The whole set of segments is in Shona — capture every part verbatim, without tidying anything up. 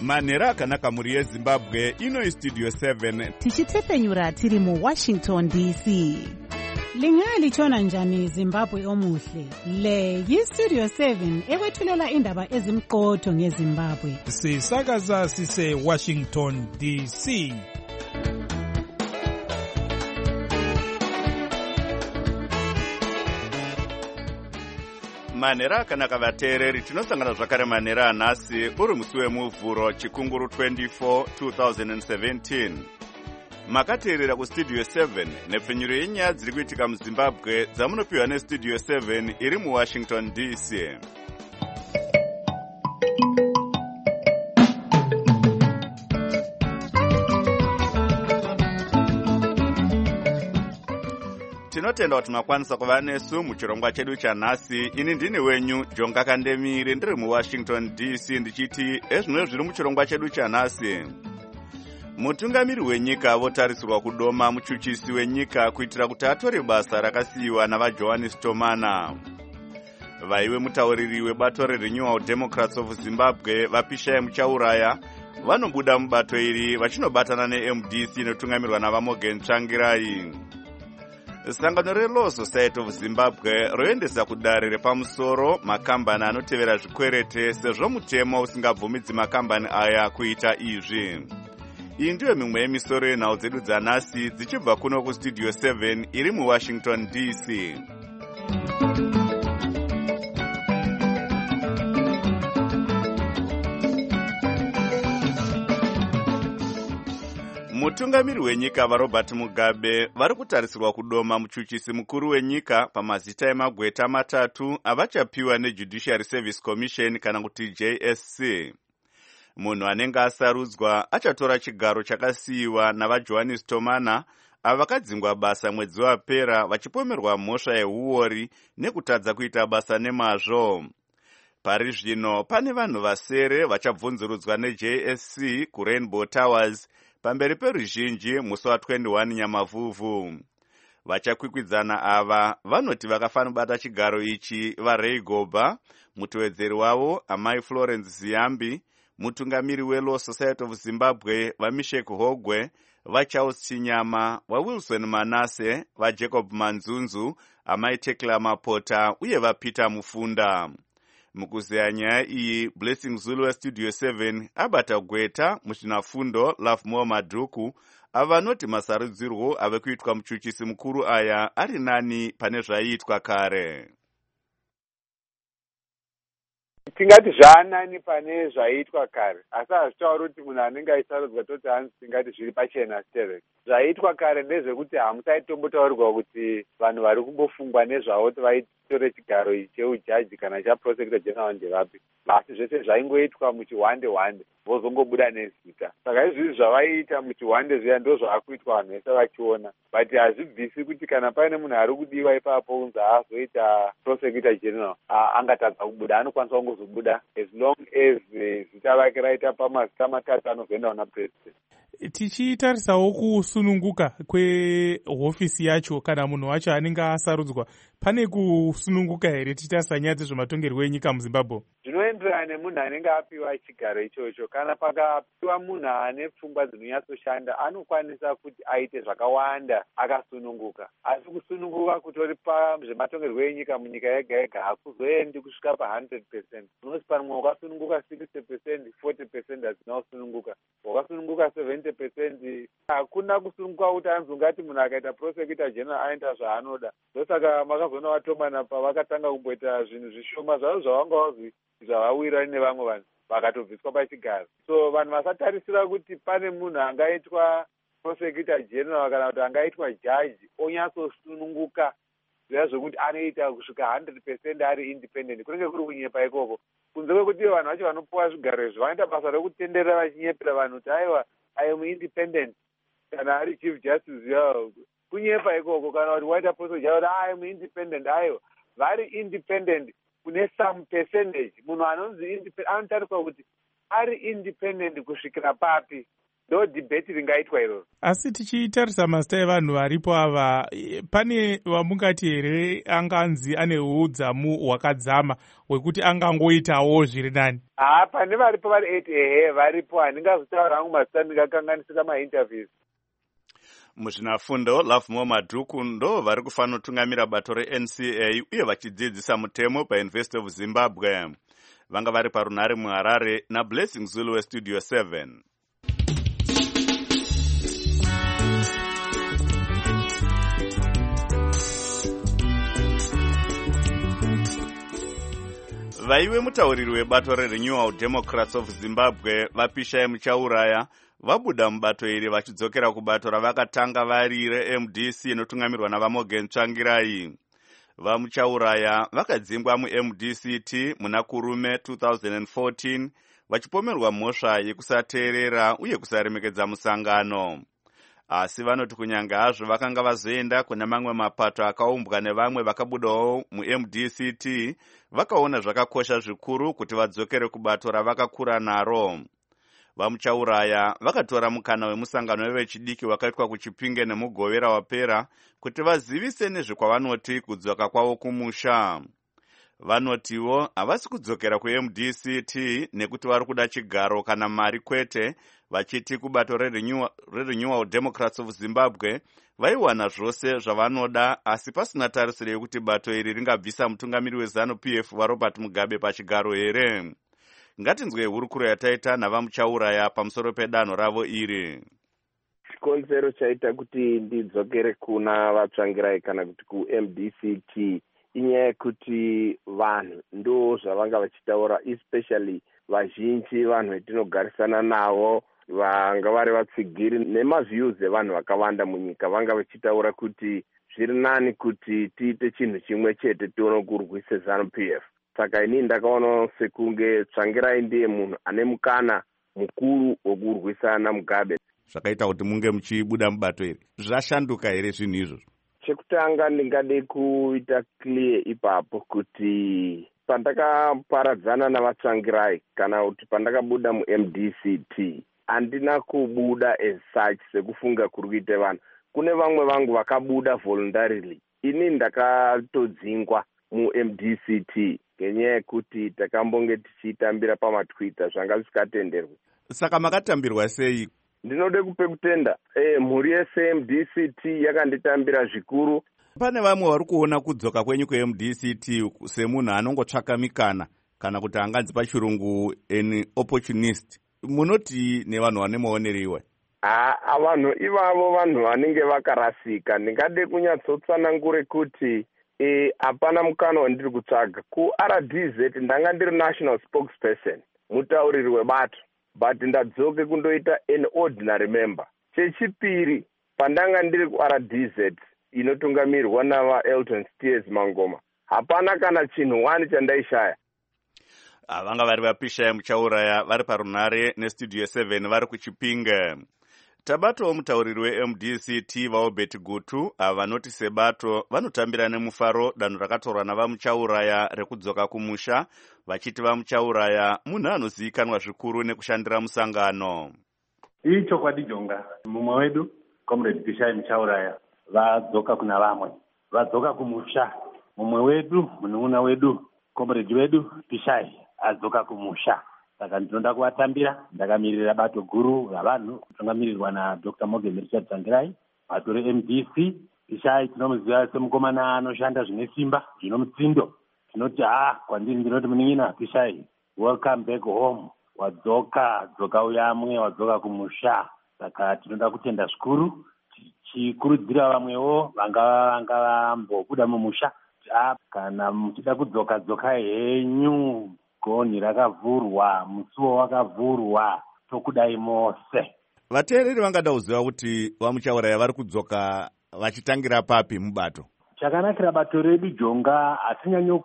manhero akanaka mhuri yezimbabwe. Ino Studio seven tichitsepenyura tiri mu Washington D C. Lingalitshona njani Zimbabwe omuhle? Le yi-Studio seven ekwethulela indaba ezimqotho ngeZimbabwe. Sisakaza sise Washington D C. manhero akanaka vateereri, tinosangana zvakare manhero anhasi uri musi wemuvhuro chikunguru twenty-four twenty seventeen. Makateerera kustudio seven nepfenyuro yenyaya dziri kuitika muZimbabwe dzamunopiwa nestudio seven iri muWashington D C. Tinotenda kuti makwanisa kuva nesu muchirongwa chedu chanhasi. Ini ndini wenyu Jonga Kandemire, ndiri muWashington D C, ndichiti ezvino zviri muchirongwa chedu chanhasi. Mutungamiri wenyika votarisirwa kudoma muchuchisi wenyika kuitira kuti atore basa rakasiyiwa navaJohannes Tomana. Vaiwe mutauriri webato reRenewal Democrats of Zimbabwe vapisha muchauraya vanobuda mubato iri vachinobatana neM D C inotungamirwa navaMorgan Tsvangirai. Sangano reLaw Society of Zimbabwe roendesa kudare repamusoro makambani anotevera zvikwerete sezvo mutemo usingabvumidzi makambani aya kuita izvi. Iyi ndiyo mimwe yemisoro yenhau dzedu dzanhasi dzichibva kuno kustudio seven iri muWashington D C. Mutungamiri wenyika vaRobert Mugabe vari kutarisirwa kudoma muchuchisi mukuru wenyika pamazita emagweta matatu avachapiwa neJudiciary Service Commission kana kuti J S C. Munhu anenge asarudzwa achatora chigaro chakasiyiwa navaJohannes Tomana ava vakadzingwa basa mwedzi wapera vachipomerwa mhosva yehuori nekutadza kuita basa nemazvo. Pari zvino pane vanhu vasere vachabvunzurudzwa neJ S C kuRainbow Towers pamberi peruzhinji musi wa twenty-one Nyamavhuvhu. Vachakwikwidzana ava vanoti vakafana kubata chigaro ichi vaRay Goba, mutevedzeri wavo amai Florence Ziyambi, mutungamiri weLaw Society of Zimbabwe vaMishek Hogwe, vaCharles Chinyama, vaWilson Manase, vaJacob Manzunzu, amai Tekla Mapota uye vaPeter Mufunda. Mukuzeya nyaya iyi, Blessing Zulu weStudio seven abata gweta muchinafundo Lovemore Madhuku avanoti masarudzirwo ave kuitwa muchuchisi mukuru aya ari nani pane zvaiitwa kare. Tingati zvaanani pane zvaiitwa kare, asi hazvitauri kuti munhu anenge aisarudzwa toti hanzi tingati zviri pachena sterek. Zvaitwa kare ndezvekuti hamusaitombotaurwa kuti vanhu vari kumbofungwa nezvavo kuti vaitore chigaro ichi cheujaji kana chaprosecutor general ndevapi. Asi zvese zvaingoitwa muchihwande hwande vozongobuda nezita. Saka izvizvi zvavaiita muchihwande zviya ndo zvaakuitwa vanhu vese vachiona. But hazvibvisi kuti kana paine munhu ari kudiwa ipapo unzi haazoita prosecutor general angatadza kubuda, anokwanisa kungozobuda as long as zita rake raita pamazita matatu anozoenda kuna president. Tichitarisawo kusununguka kwehofisi yacho kana munhu wacho anenge asarudzwa, pane kusununguka here tichitarisa nyaya dzezvematongerwo enyika muZimbabwe? Zvinoenderana nemunhu anenge apiwa chigaro ichocho. Kana pakapiwa munhu ane pfungwa dzinonyatsoshanda anokwanisa kuti aite zvakawanda akasununguka. Asi kusununguka kutori pazvematongerwo enyika munyika yega yega hakuzoendi kusvika pa one hundred percent. Unoti pamwe wakasununguka sixty percent, forty percent hadzina kusununguka. Wakasununguka seventy percent. Hakuna kusununguka kuti anzi ungati munhu akaita prosecutor general aenda zvaanoda. Ndosaka makazoona vaTomana pavakatanga kumboita zvinhu zvishoma zvavo zvavanga vazi zvavawira nevamwe vanhu vakatobviswa pachigaro. So vanhu vasatarisira kuti pane munhu angaitwa prosecutor general kana kuti angaitwa jaji onyatsosununguka zviya zvokuti anoita kusvika one hundred percent ari independent, kunenge kuri kunyepa ikoko. Kunze kwekuti vanhu vacho vanopuwa zvigaro izvi vanoita basa rekutenderera vachinyepera vanhu kuti aiwa I am independent kana ari chief justice yavo kunyepa ikoko. Kana kuti waita prosecutor general I am independent, aiwa vari independent kune some percentage. Munhu anonzi independent anotariswa kuti ari independent kusvikira papi. ndo dhibheti ringaitwa iroro. Asi tichitarisa mazita evanhu varipo ava, pane vamungati here anganzi ane udzamu hwakadzama hwekuti angangoitawo zviri nani? Ah, pane varipo vari eight ehe varipo, handingazotaura hangu mazita ndingakanganisika mainterviews. Muzvinafundo Love Madhuku ndo vari kufanira kutungamira bato reN C A uye vachidzidzisa mutemo paUniversity of Zimbabwe. Vanga vari parunare muHarare naBlessing Zulu weStudio seven. Vaiwe mutauriri webato reRenewal Democrats of Zimbabwe vapisha Muchauraya vabuda mubato iri vachidzokera kubato ravakatanga vari reM D C inotungamirwa navaMorgan Tsvangirai. VaMuchauraya vakadzingwa muM D C T muna Kurume two thousand fourteen vachipomerwa mhosva yekusateerera uye kusaremekedza musangano. Asi vanoti kunyange hazvo vakanga vazoenda kuna mamwe mapato akaumbwa nevamwe vakabudawo muM D C T, vakaona zvakakosha zvikuru kuti vadzokere kubato ravakakura naro. VaMuchauraya vakatora mukana wemusangano wevechidiki wakaitwa kuChipinge nemugovera wapera kuti vazivise nezvekwavanoti kudzoka kwavo kumusha. Vanotiwo havasi kudzokera kuM D C T nekuti vari kuda chigaro kana mari kwete, vachiti kubato reRenewal Democrats of Zimbabwe vaiwana zvose zvavanoda, asi pasina tarisiro yekuti bato iri ringabvisa mutungamiri weZanu P F waRobert Mugabe pachigaro here. Ngatinzwe hurukuro yataita navaMuchauraya pamusoro pedanho ravo iri. Chikonzero chaita kuti ndidzokere kuna vatsvangirai kana kuti kuM D C T inyaya yekuti vanhu ndo zvavanga vachitaura, especially vazhinji vanhu vetinogarisana navo, vanga vari vatsigiri nemaviews evanhu vakawanda munyika vanga vachitaura kuti zviri nani kuti tiite chinhu chimwe chete tione kurwisa Zanu P F. Saka ini ndakaona sekunge Tsvangirai ndiye munhu ane mukana mukuru wokurwisana Mugabe. Zvakaita kuti munge muchibuda mubato iri, zvashanduka here zvinhu izvozvo? Chekutanga ndingade kuita clear ipapo kuti pandakaparadzana navaTsvangirai kana kuti pandakabuda muM D C T handina kubuda as such sekufunga kuri kuita vanhu. Kune vamwe vangu vakabuda voluntarily. Ini ndakatodzingwa muM D C T ngenyaya yekuti takambonge tichitambira pamatwitter zvanga zvisikatenderwi. Saka makatambirwa sei? Ndinode kupe kutenda eh mhuri yeSM D C T yakanditambira zvikuru. Pane vamwe vari kuona kudzoka kwenyu kuM D C T semunhu anongotsvaka mikana kana kuti anganzi pachirungu an opportunist. Munoti nevanhu vane maonero iwe? Ah, vanhu ivavo vanhu vanenge vakarasika. Ndingade kunyatsotsanangure kuti eh hapana mukana wandiri kutsvaga. Ku R D Z ndanga ndiri national spokesperson, mutauriri webato, but ndadzoke kundoita an ordinary member. Chechipiri, pandanga ndiri ku R D Z inotungamirwa nava Elton Steers Mangoma, hapana kana chinhu wani chandaishaya. Vanga vari vapisha Muchauraya vari parunare neStudio seven vari kuChipinge. Tabatowo mutauriri weM D C T vaObert Gutu vanoti sebato vanotambira nemufaro danho rakatorwa navaMuchauraya rekudzoka kumusha, vachiti vaMuchauraya munhu anozivikanwa zvikuru nekushandira musangano. Ichokwadi jonga, mumwe wedu Comrade Pishai Muchauraya vadzoka kuna vamwe, vadzoka kumusha. Mumwe wedu munun'una wedu Comrade wedu Pishai adzoka kumusha. Saka ndinoda kuvatambira, ndakamirira bato guru ravanhu kutungamirirwa naDr Morgan Tsvangirai, bato reM D C. Pishai tinomuziva semukomana anoshanda zvine simba, zvino mutsindo. Tinoti ah, kwandiri ndinoti munin'ina Pishai, welcome back home. Wadzoka, dzoka uyamwe, wadzoka kumusha. Saka tinoda kutenda zvikuru, tichikurudzira vamwewo vanga vanga vambobuda mumusha. Ah, kana muchida kudzoka dzoka henyu. Gonhi rakavhurwa, musuwo wakavhurwa, tokudai mose. Vateereri vangada kuziva kuti vaMuchauraya vari kudzoka vachitangira papi mubato? Chakanakira bato redu jonga, hatinyanyo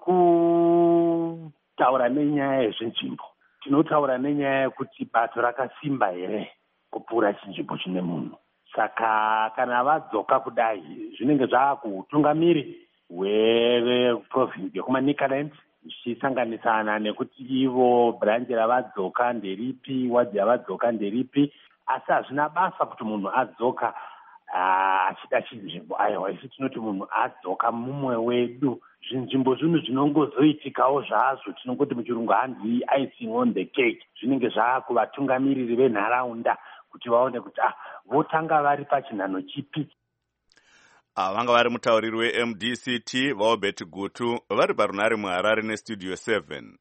kutaura nenyaya yezvinzvimbo. Tinotaura nenyaya yekuti bato rakasimba here kupfuura chinzvimbo chine munhu. Saka kana vadzoka kudai, zvinenge zvaakuutungamiri hweprovinsi yekumaNicaland, zvichisanganisana nekuti ivo branch ravadzoka nderipi, wadhi yavadzoka nderipi, asi hazvina basa kuti munhu adzoka achida chinzvimbo. Aiwa, isi tinoti munhu adzoka mumwe wedu. Zvinzvimbo zvinhu zvinongozoitikawo zvazvo, tinongoti muchirungu hanzi icing on the cake. Zvinenge zvaakuvatungamiriri venharaunda kuti vaone kuti ah, votanga vari pachinhano chipi. Vanga vari mutauriri we-M D C T vaobert Gutu vari parunare muHarare nestudio seven.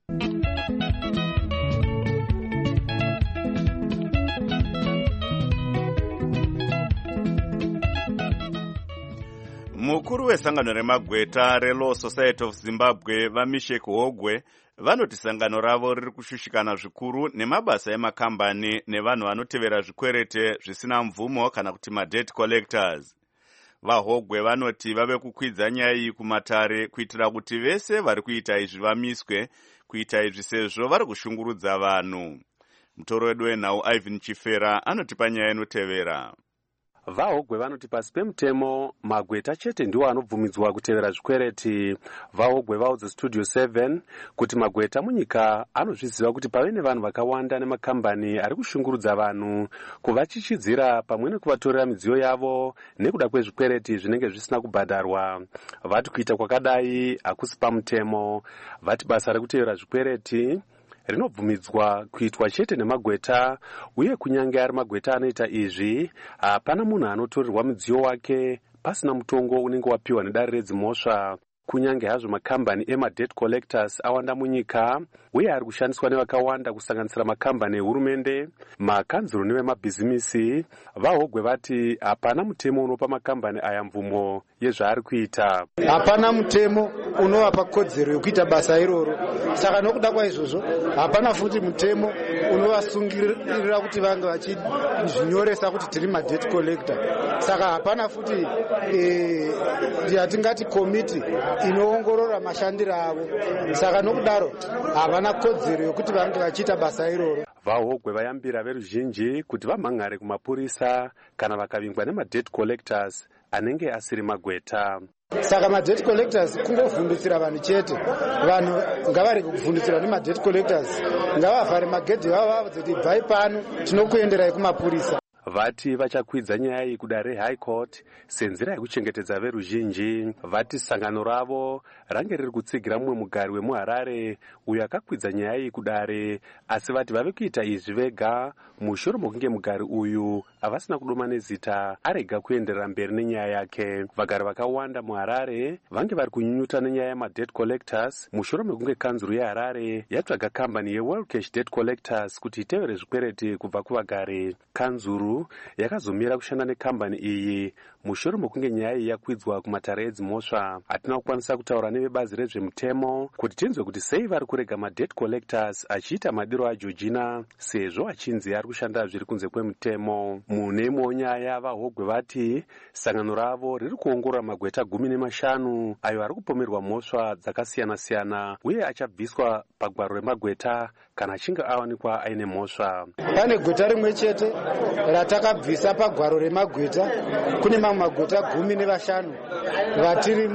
Mukuru wesangano remagweta reLaw Society of Zimbabwe vaMishek Hogwe vanoti sangano ravo riri kushushikana zvikuru nemabasa emakambani nevanhu vanotevera zvikwerete zvisina mvumo kana kuti madebt collectors. VaHogwe vanoti vave kukwidza nyaya iyi kumatare kuitira kuti vese vari kuita izvi vamiswe kuita izvi sezvo vari kushungurudza vanhu. Mutoro wedu wenhau Ivan Chifera anotipa nyaya inotevera. VaHogwe vanoti pasi pemutemo magweta chete ndiwo anobvumidzwa kutevera zvikwereti. VaHogwe vaudza studio seven kuti magweta munyika anozviziva kuti pave nevanhu vakawanda nemakambani ari kushungurudza vanhu kuvachichidzira pamwe nekuvatorera midziyo yavo nekuda kwezvikwereti zvinenge zvisina kubhadharwa. Vati kuita kwakadai hakusi pamutemo. Vati basa rekutevera zvikwereti rinobvumidzwa kuitwa chete nemagweta, uye kunyange ari magweta anoita izvi hapana munhu anotorerwa mudziyo wake pasina mutongo unenge wapiwa nedare redzimhosva. Kunyange hazvo makambani emadebt collectors awanda munyika uye ari kushandiswa nevakawanda kusanganisira makambani ehurumende, makanzuro nevemabhizimisi, VaHogwe vati hapana mutemo unopa makambani aya mvumo yezvaari kuita. Hapana mutemo unovapa kodzero yekuita basa iroro. Saka nokuda kwaizvozvo hapana futi mutemo unovasungirira kuti vange vachizvinyoresa kuti tiri madebt collector. Saka hapana futi yatingati komiti inoongorora mashandiro avo. Saka nokudaro havana kodzero yokuti vange vachiita basa iroro. VaHogwe vayambira veruzhinji kuti vamhangare kumapurisa kana vakavingwa nemadebt collectors anenge asiri magweta. Saka madebt collectors kungovhundutsira vanhu chete. Vanhu ngavarege kuvhundutsirwa nemadebt collectors. Ngavavhare magedhi vavo vavadzoti bvai pano tinokuenderai kumapurisa. Vati vachakwidza nyaya iyi kudare reHigh Court senzira yekuchengetedza veruzhinji. Vati sangano ravo range riri kutsigira mumwe mugari wemuHarare uyo akakwidza nyaya iyi kudare, asi vati vave kuita izvi vega mushure mokunge mugari uyu havasina kudoma nezita arega kuenderera mberi nenyaya yake. Vagari vakawanda muHarare vange vari kunyunyuta nenyaya yemadebt collectors mushure mekunge kanzuro yeHarare yatsvaga kambani yeWorld Cash Debt Collectors kuti itevere zvikwereti kubva kuvagari. Kanzuro yakazomira kushanda nekambani iyi mushure mokunge nyaya iyi yakwidzwa kumatare edzimhosva. Hatina kukwanisa kutaura nevebazi rezvemutemo kuti tinzwe kuti sei vari kurega madebt collectors achiita madiro aJeorgina sezvo achinzi ari kushanda zviri kunze kwemutemo. Mune imwewo nyaya VaHogwe vati sangano ravo riri kuongorora magweta gumi nemashanu ayo ari kupomerwa mhosva dzakasiyana-siyana uye achabviswa pagwaro remagweta kana achinge awanikwa aine mhosva. Pane gweta rimwe chete ratakabvisa pagwaro remagweta. Kune mamwe magweta gumi nevashanu vatiri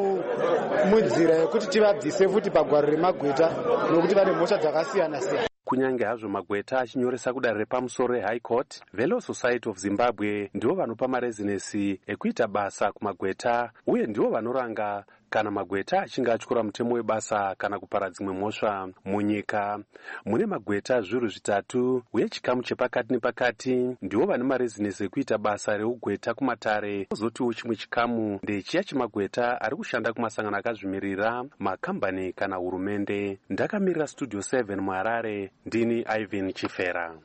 munzira yekuti tivabvise futi pagwaro remagweta nokuti vane mhosva dzakasiyana-siyana. Kunyange hazvo magweta achinyoresa kudare repamusoro reHigh Court, veLaw Society of Zimbabwe ndivo vanopa marezinesi ekuita basa kumagweta uye ndivo vanoranga kana magweta achinge atyora mutemo webasa kana kupara dzimwe mhosva. Munyika mune magweta zviuru zvitatu uye chikamu chepakati nepakati ndivo vane marezinesi ekuita basa reugweta kumatare. Kozotiwo chimwe chikamu ndechiya chemagweta ari kushanda kumasangano akazvimirira, makambani kana hurumende. Ndakamirira studio seven muHarare, ndini Ivan Chifera.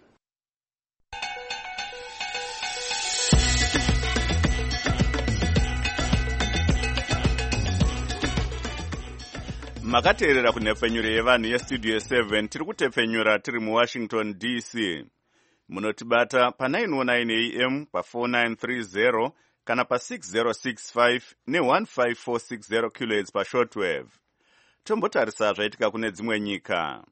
Makateerera kunhepfenyuro yevanhu yestudio seven tiri kutepfenyura tiri muWashington D C. Munotibata pa nine oh nine A M pa four nine three zero kana pa six zero six five ne one five four six zero kilohertz pa shortwave. Tombotarisa zvaitika kune dzimwe nyika.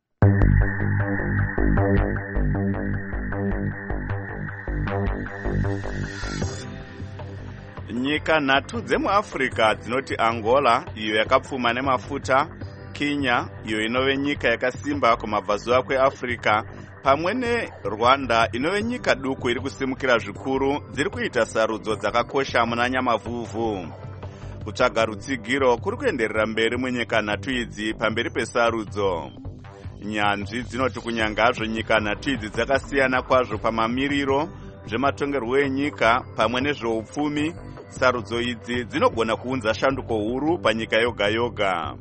Nyika nhatu dzemuAfrica dzinoti Angola, iyo yakapfuma nemafuta, Kenya, iyo inove nyika yakasimba kumabvazuva kweAfrica, pamwe neRwanda inove nyika duku iri kusimukira zvikuru dziri kuita sarudzo dzakakosha muna nyamavhuvhu. Kutsvaga rutsigiro kuri kuenderera mberi munyika nhatu idzi pamberi pesarudzo. Nyanzvi dzinoti kunyangazvo nyika nhatu idzi dzakasiyana kwazvo pamamiriro zvematongerwo enyika pamwe nezveupfumi, sarudzo idzi dzinogona kuunza shanduko huru panyika yoga yoga.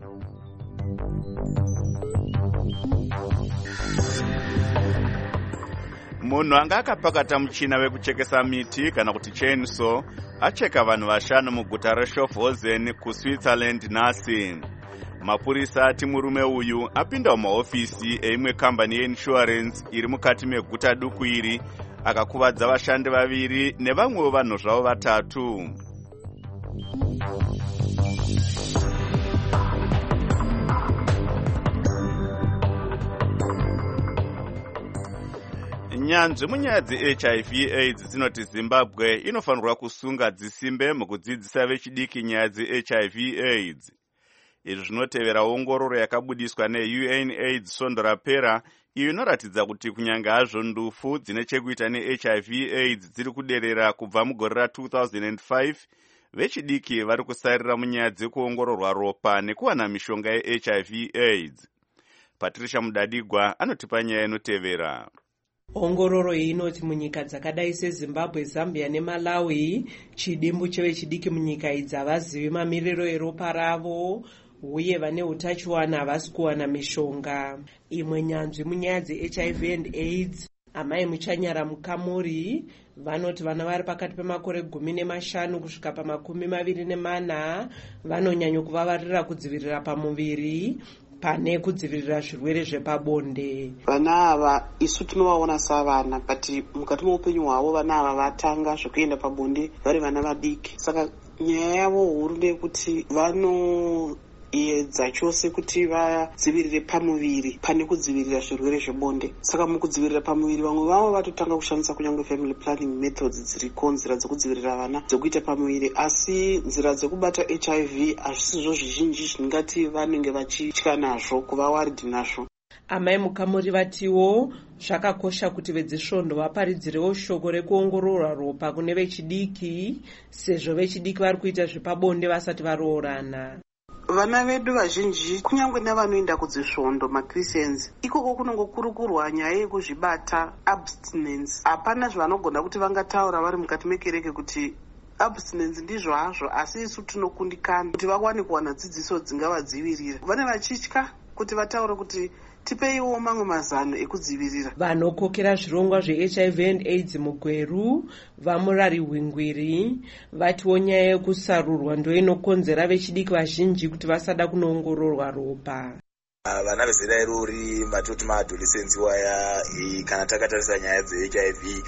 Munhu anga akapakata muchina wekuchekesa miti kana kuti chainsaw acheka vanhu vashanu muguta reSchaffhausen kuSwitzerland nhasi. Mapurisa ati murume uyu apinda mumahofisi eimwe kambani yeinsurance iri mukati meguta duku iri akakuvadza vashandi vaviri nevamwewo vanhu zvavo vatatu. Nyanzvi munyaya dze-H I V AIDS dzinoti Zimbabwe inofanirwa kusunga dzisimbe mukudzidzisa vechidiki nyaya dze-H I V AIDS. Izvi zvinotevera ongororo yakabudiswa ne-U N AIDS svondo rapera, iyo inoratidza kuti kunyange hazvo ndufu dzine chekuita ne-H I V AIDS dziri kuderera kubva mugore ra two thousand five, vechidiki vari kusarira munyaya dzekuongororwa ropa nekuwana mishonga ye-H I V AIDS. Patricia Mudadigwa anotipa nyaya inotevera. Ongororo iyi inoti munyika dzakadai seZimbabwe, Zambia neMalawi, chidimbu chevechidiki munyika idzi havazivi mamiriro eropa ravo uye vane utachiwana havasi kuwana mishonga. Imwe nyanzvi munyaya dze-H I V and AIDS, amai Muchanyara Mukamuri, vanoti vana vari pakati pemakore gumi nemashanu kusvika pamakumi maviri nemana vanonyanya kuvavarira kudzivirira pamuviri pane kudzivirira zvirwere zvepabonde. Vana ava isu tinovaona savana, but mukati meupenyu hwavo vana ava vatanga zvekuenda pabonde vari vana vadiki. Saka nyaya yavo huru ndeyekuti vanoedza chose kuti vadzivirire pamuviri pane kudzivirira zvirwere zvebonde. Saka mukudzivirira pamuviri vamwe vavo vatotanga kushandisa kunyange family planning methods dziriko, nzira dzekudzivirira vana dzekuita pamuviri, asi nzira dzekubata H I V hazvisizvo zvizhinji zvingati vanenge vachitya nazvo, kuva waridhi nazvo. Amai Mukamuri vatiwo zvakakosha kuti vedzisvondo vaparidzirewo shoko rekuongororwa ropa kune vechidiki, sezvo vechidiki vari kuita zvepabonde vasati varoorana. Vana vedu vazhinji kunyange nevanoenda kudzisvondo maChristians, ikoko kunongokurukurwa nyaya yekuzvibata, abstinence. Hapana zvavanogona kuti vangataura vari mukati mekereke kuti abstinence ndizvo hazvo, asi isu tinokundikana kuti vawane kuwana dzidziso dzingavadzivirira. Vane vachitya kuti vataure kuti tipeiwo mamwe mazano ekudzivirira. Vanokokera zvirongwa zve-H I V and AIDS mugweru vaMurari Hwingwiri vatiwo nyaya yekusarurwa ndoinokonzera vechidiki vazhinji kuti vasada kunoongororwa ropa. Vana vezera irori matoti maadolescents waya, kana takatarisa nyaya dze-H I V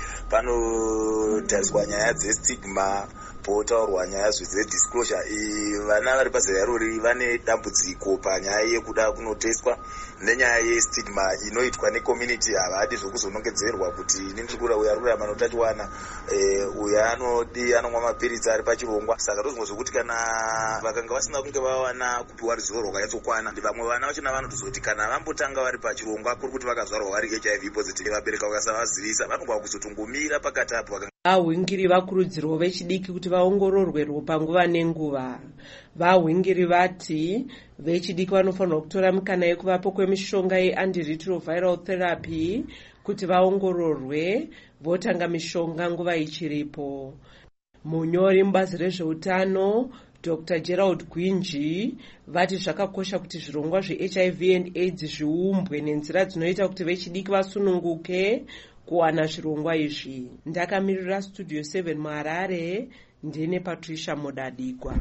panotariswa nyaya dzestigma, potaurwa nyaya dzedisclosure. Vana vari pazera irori vane dambudziko panyaya yekuda kunoteswa nenyaya yestigma inoitwa necommunity. Havadi zvokuzonongedzerwa kuti ndiri kura uya rurama notachiwana, uya anodi anomwa mapiritsi ari pachirongwa. Saka ndozvimwe zvokuti kana vakanga vasina kunge vawana kupiwa ruzivo rwakanyatsokwana, vamwe vana vachona vanotozoti kana vambotanga vari pachirongwa kuri kuti vakazvarwa vari H I V positive, vabereka vakasavazivisa vanogona kuzotongomira pakati apo. Vahwingiri vakurudzirwa vechidiki kuti vaongororwe ropa nguva nenguva. Vahwingiri vati vechidiki vanofanirwa kutora mikana yekuvapo kwemishonga ye-antiretroviral therapy kuti vaongororwe votanga mishonga nguva ichiripo. Munyori mubazi rezveutano Doctor Gerald Gwinji vati zvakakosha kuti zvirongwa zve-H I V and AIDS zviumbwe nenzira dzinoita kuti vechidiki vasununguke kuwana zvirongwa izvi. Ndakamirira Studio seven muHarare, ndine Patricia Mudadigwa.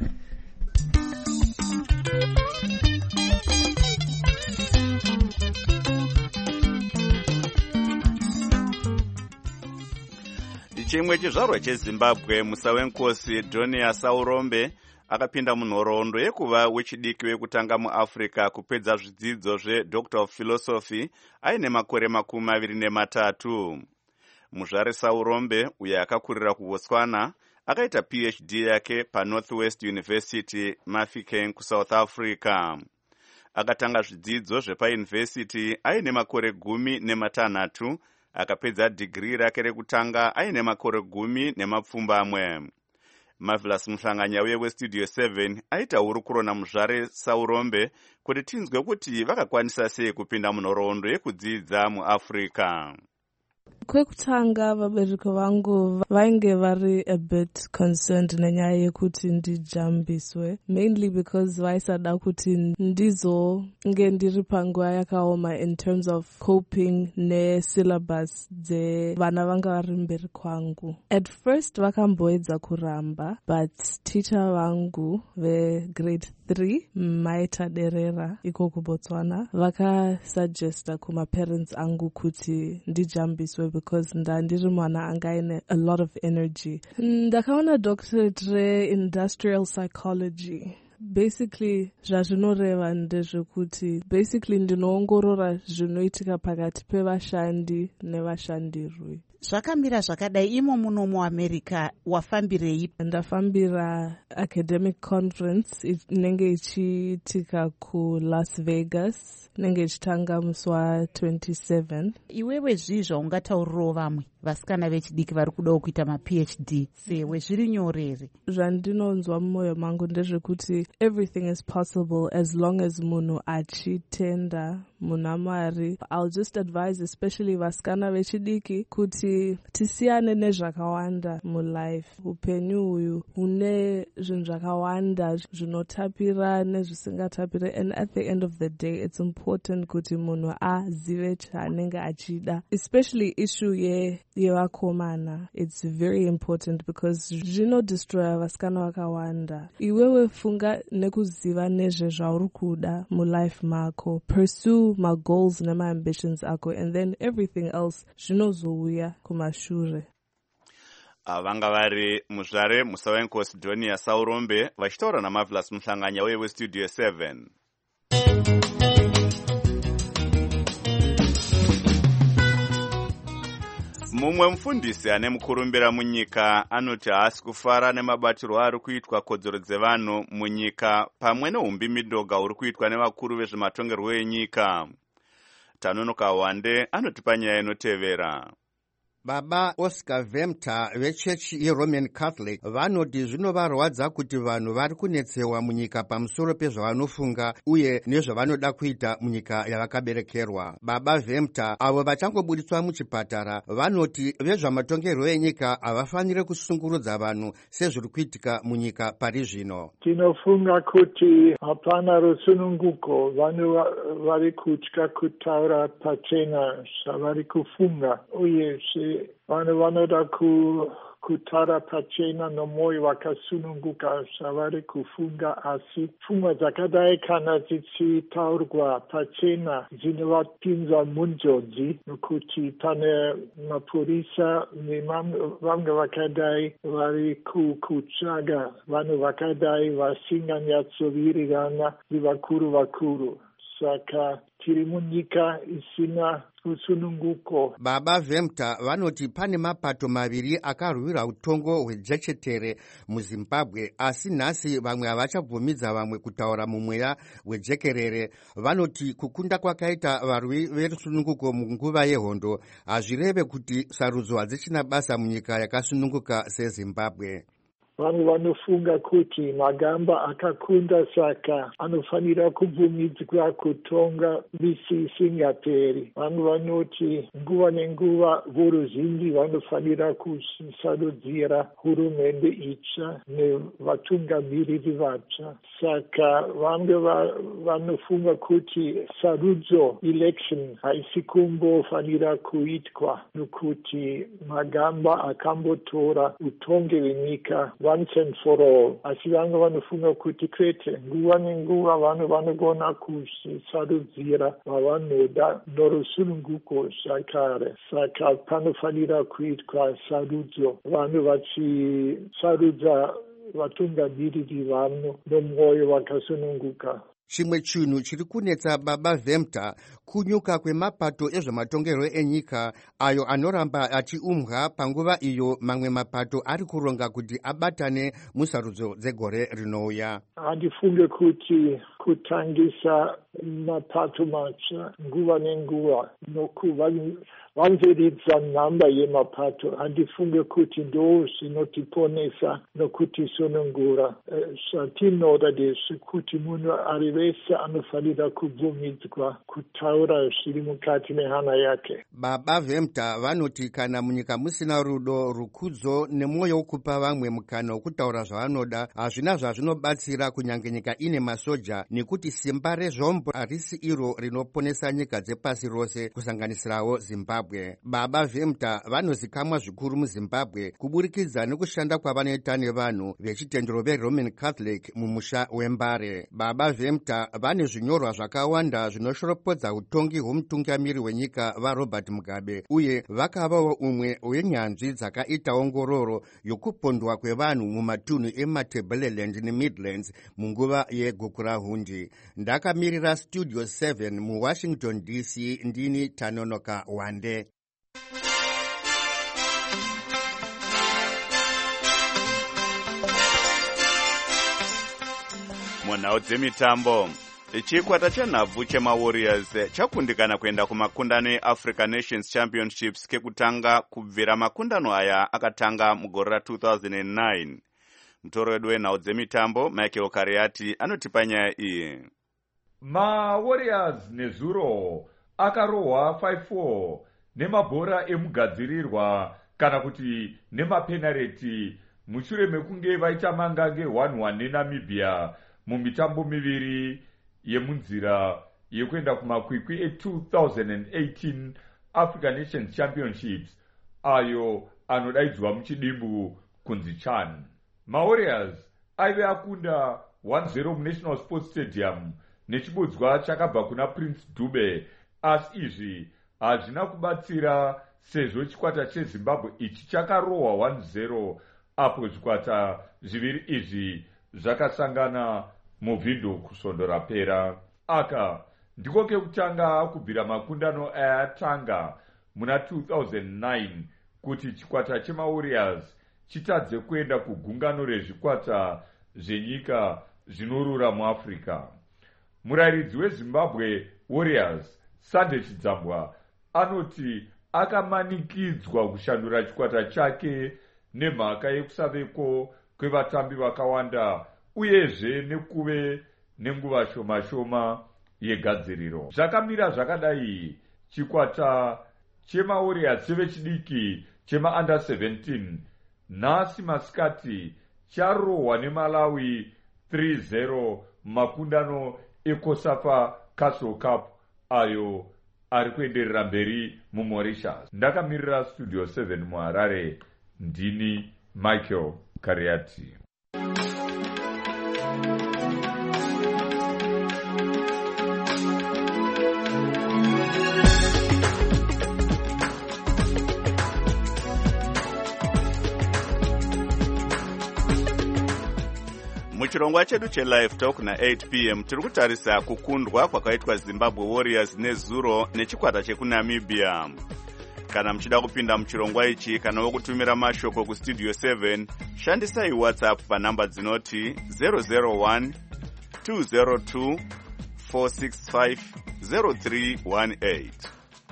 Chimwe chizvarwa cheZimbabwe, musa wenkosi Donia Saurombe akapinda munhoroondo yekuva wechidiki wekutanga muAfrica kupedza zvidzidzo zvedoctor of philosophy aine makore makumi maviri nematatu. Muzvare Saurombe, uye akakurira kuBotswana, akaita P H D yake paNorthwest University Mafikeng kuSouth Africa. akatanga zvidzidzo zvepayunivhesiti aine makore gumi nematanhatu, akapedza dhigiri rake rekutanga aine makore gumi nemapfumbamwe. Marvelous Muhlanganyauye westudio seven aita hurukuro naMuzvare Saurombe kuti tinzwe kuti vakakwanisa sei kupinda munhoroondo yekudzidza muAfrica. Kwekutanga vabereki vangu vainge vari a bit concerned nenyaya yekuti ndijambiswe, mainly because vaisada kuti ndizonge ndiri panguva yakaoma in terms of coping nesyllabus dzevana vanga vari mberi kwangu. At first vakamboedza kuramba, but teacher vangu vegrade three Maita Derera iko kuBotswana vakasuggesta kumaparents angu kuti ndijambiswe because ndandiri mwana anga aine a lot of energy. Ndakaona doctorate re-industrial psychology. Basically zvazvinoreva ndezvekuti basically ndinoongorora zvinoitika pakati pevashandi nevashandirwi. Zvakamira zvakadai imo muno muAmerica wafambirei? Ndafambira academic conference inenge ichiitika kuLas Vegas, inenge ichitanga musi wa twenty-seven. Iwewe zvizvo ungataurirawo vamwe vasikana vechidiki vari kudawo kuita maPhD sewe zviri nyorere? Zvandinonzwa mumwoyo mangu ndezvekuti everything is possible as long as munhu achitenda muna Mwari. I'll just advise especially vasikana vechidiki kuti tisiyane nezvakawanda mulife. Upenyu uyu hune zvinhu zvakawanda zvinotapira nezvisingatapiri, and at the end of the day it's important kuti munhu azive chaanenge achida, especially issue ye yevakomana. It's very important because zvinodestroya vasikana vakawanda. Iwewe funga nekuziva nezve zvauri kuda mulife mako, pursue my goals and my ambitions ako, and then everything else zvinozouya kumashure. Vanga vari Muzvare Musawenkosi Donia Saurombe vachitaura naMarvelous Muhlanganyauye westudio seven. Mumwe mufundisi ane mukurumbira munyika anoti haasi kufara nemabatiro ari kuitwa kodzero dzevanhu munyika pamwe neumbi midhoga uri kuitwa nevakuru vezvematongerwo enyika. Tanonoka Wande anotipa nyaya inotevera. Baba Oscar Vemta vechechi yeRoman Catholic vanoti zvinovarwadza kuti vanhu vari kunetsewa munyika pamusoro pezvavanofunga uye nezvavanoda kuita munyika yavakaberekerwa. Baba Vemta avo vachangobudiswa muchipatara vanoti vezvamatongerwo enyika havafanire kusungurudza vanhu sezviri kuitika munyika pari zvino. Tinofunga kuti hapana rusununguko, vanhu vari kutya kutaura pachena zvavari kufunga, uye vanhu vanoda ku kutaura pachena nomwoyo wakasununguka zvavari kufunga, asi pfungwa dzakadai kana dzichitaurwa pachena dzinovapinza munjodzi, nokuti pane mapurisa nevamwe vakadai vari kutsvaga vanhu vakadai vasinganyatsowirirana nevakuru vakuru. Saka tiri munyika isina rusununguko. Baba Vemta vanoti pane mapato maviri akarwira utongo hwejechetere muZimbabwe, asi nhasi vamwe havachabvumidza vamwe kutaura mumweya hwejekerere. Vanoti kukunda kwakaita varwi verusununguko munguva yehondo hazvireve kuti sarudzo hadzichina basa munyika yakasununguka seZimbabwe. Vanhu vanofunga kuti magamba akakunda saka anofanira kubvumidzwa kutonga misi isingaperi. Vanhu vanoti nguva nenguva voruzhinji vanofanira kusarudzira hurumende itsva nevatungamiriri vatsva. Saka vamwe vanofunga kuti sarudzo election haisi kumbofanira kuitwa nokuti magamba akambotora utongi hwenyika once and for all. Asi vamwe vanofunga kuti kwete, nguva nenguva vanhu vanogona kusarudzira vavanoda norusununguko zvakare. Saka panofanira kuitwa sarudzo, vanhu vachisarudza vatungamiriri vano nomwoyo wakasununguka. chimwe chinhu chiri kunetsa baba Vemta kunyuka kwemapato ezvematongerwo enyika ayo anoramba achiumbwa panguva iyo mamwe mapato ari kuronga kuti abatane musarudzo dzegore rinouya. Handifunge kuti kutangisa mapato matsva nguva nenguva nokuvanziridza nhamba yemapato handifunge kuti ndo zvinotiponesa nokutisunungura. Zvatinoda ndezvekuti munhu ari vese anofanira kubvumidzwa kutaura zviri mukati mehana yake. Baba Vemta vanoti kana munyika musina rudo, rukudzo nemwoyo wokupa vamwe mukana wokutaura zvavanoda hazvina zvazvinobatsira kunyange nyika ine masoja, nekuti simba rezvombo harisi iro rinoponesa nyika dzepasi rose kusanganisirawo Zimbabwe. Baba Vemta vanozikamwa zvikuru muZimbabwe kuburikidza nekushanda kwavanoita nevanhu vechitendero veRoman Catholic mumusha weMbare. Baba Vemta vane zvinyorwa zvakawanda zvinoshoropodza utongi hwomutungamiri wenyika vaRobert Mugabe, uye vakavawo umwe wenyanzvi dzakaita ongororo yokupondwa kwevanhu mumatunhu eMatabeleland neMidlands munguva yeGukurahundi. Ndakamirira Studio seven muWashington D C ndini Tanonoka Wande. Munhau dzemitambo, chikwata chanhabvu chemaWarriors chakundikana kuenda kumakundano eAfrica Nations Championships kekutanga kubvira makundano aya akatanga mugore ra two thousand nine. Mutoro wedu wenhau dzemitambo Michael Kariati anotipa nyaya iyi. MaWarriors nezuro akarohwa five four nemabhora emugadzirirwa kana kuti nemapenareti mushure mekunge vaita mangange one one neNamibia mumitambo miviri yemunzira yekuenda kumakwikwi e two thousand eighteen Africa Nations Championships ayo anodaidzwa muchidimbu kunzi CHAN. MaWarriors aive akunda one zero muNational Sports Stadium nechibudzwa chakabva kuna Prince Dube, asi izvi hazvina kubatsira sezvo chikwata cheZimbabwe ichi chakarohwa one zero apo zvikwata zviviri izvi zvakasangana muvhindu kusondo rapera. Aka ndiko kekutanga kubvira makundano ayatanga muna two thousand nine kuti chikwata chemaWarriors chitadze kuenda kugungano rezvikwata zvenyika zvinorura muAfrica. Murairidzi weZimbabwe Warriors Sande Chidzambwa anoti akamanikidzwa kushandura chikwata chake nemhaka yekusaveko kwevatambi vakawanda uyezve nekuve nenguva shoma shoma yegadziriro. Zvakamira zvakadai, chikwata chemaWarriors chevechidiki chema under seventeen nhasi masikati charohwa neMalawi three zero makundano eCOSAFA Castle Cup ayo ari kuenderera mberi muMauritius. Ndakamirira Studio seven muHarare, ndini Michael Kariati. Muchirongwa chedu chelive talk na eight p m tiri kutarisa kukundwa kwakaitwa Zimbabwe Warriors nezuro nechikwata chekunamibia. Kana muchida kupinda muchirongwa ichi kana wokutumira mashoko kustudio seven, shandisai WhatsApp panamba dzinoti zero zero one two zero two four six five zero three one eight.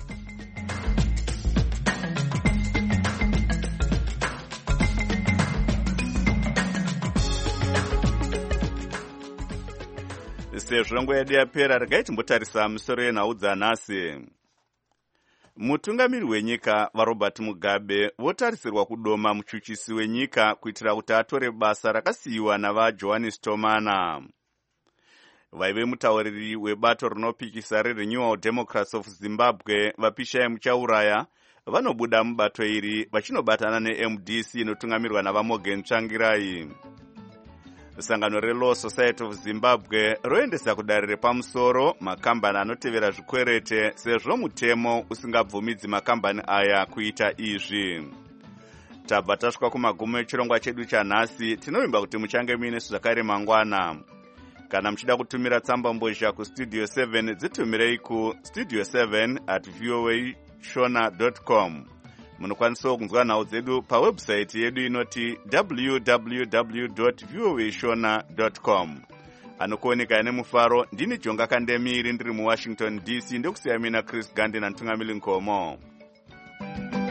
Sezvo yedu yapera, regai timbotarisa musoro yenhau dzanhasi. Mutungamiri wenyika vaRobert Mugabe votarisirwa kudoma muchuchisi wenyika kuitira kuti atore basa rakasiyiwa navaJohannes Tomana. Vaive mutauriri webato rinopikisa reRenewal Democrats of Zimbabwe vapishai muchauraya vanobuda mubato iri vachinobatana neM D C inotungamirwa navaMorgan Tsvangirai. Sangano reLaw Society of Zimbabwe roendesa kudare repamusoro makambani anotevera zvikwerete sezvo mutemo usingabvumidzi makambani aya kuita izvi. Tabva tasvika kumagumo echirongwa chedu chanhasi. Tinovimba kuti muchange muine zvakare mangwana. kana muchida kutumira tsamba mbozha kustudio seven dzitumirei kustudio seven at voa shona dot com. Munokwanisawo kunzwa nhau dzedu pawebsite yedu inoti w w w dot voa shona dot com. Anokuoneka nemufaro ndini Jonga Kandemiri ndiri muWashington D C ndokusiyamina Chris Gandhi nantungamili Nkomo.